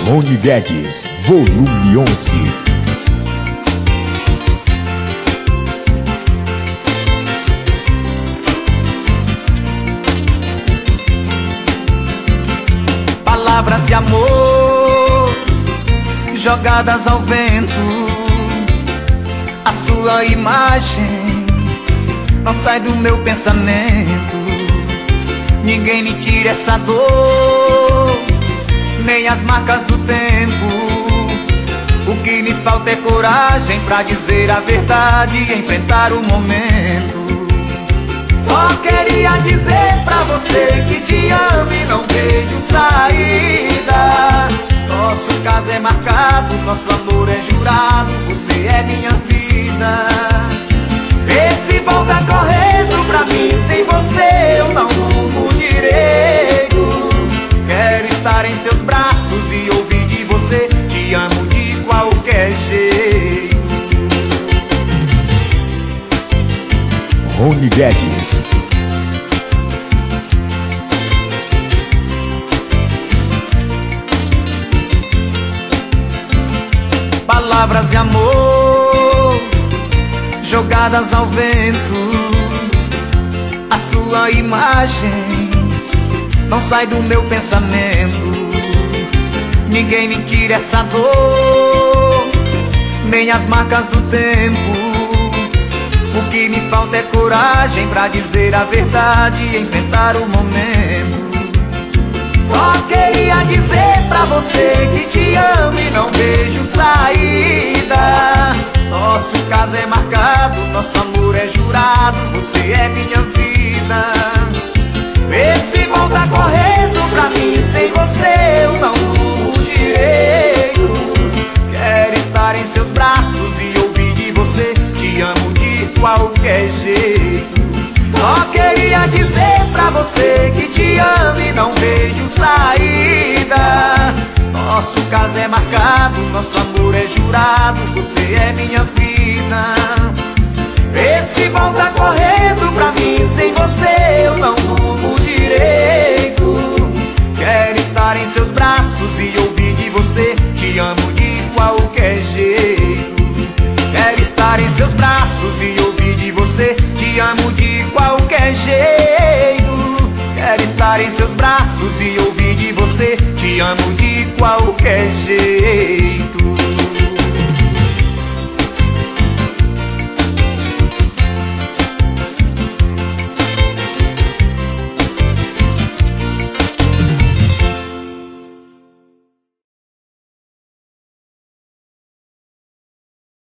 Rony Guedes, volume 11. Palavras de amor jogadas ao vento, a sua imagem não sai do meu pensamento. Ninguém me tira essa dor, nem as marcas do tempo. O que me falta é coragem pra dizer a verdade e enfrentar o momento. Só queria dizer pra você que te amo e não vejo saída. Nosso caso é marcado, nosso amor é jurado, você é minha vida. Vê se volta correndo pra mim, sem você eu não durmo direito. Quero estar em seus braços e ouvir de você, te amo de qualquer jeito. Rony Guedes. Palavras de amor jogadas ao vento, a sua imagem não sai do meu pensamento. Ninguém me tira essa dor, nem as marcas do tempo. O que me falta é coragem pra dizer a verdade e enfrentar o momento. Só queria dizer pra você que te amo e não vejo saída. Nosso caso é marcado, nosso amor é jurado, você é minha vida. Vê se volta correndo pra mim, sem você eu não durmo direito. Quero estar em seus braços e ouvir de você, te amo de qualquer jeito. Só queria dizer pra você que te amo e não vejo saída. Nosso caso é marcado, nosso amor é jurado, você é minha vida. Vê se volta correndo pra mim, sem você eu não durmo direito. Quero estar em seus braços e ouvir de você, te amo de qualquer jeito. Quero estar em seus braços e ouvir de você, te amo de qualquer jeito. Quero estar em seus braços e ouvir de você, te amo de qualquer jeito.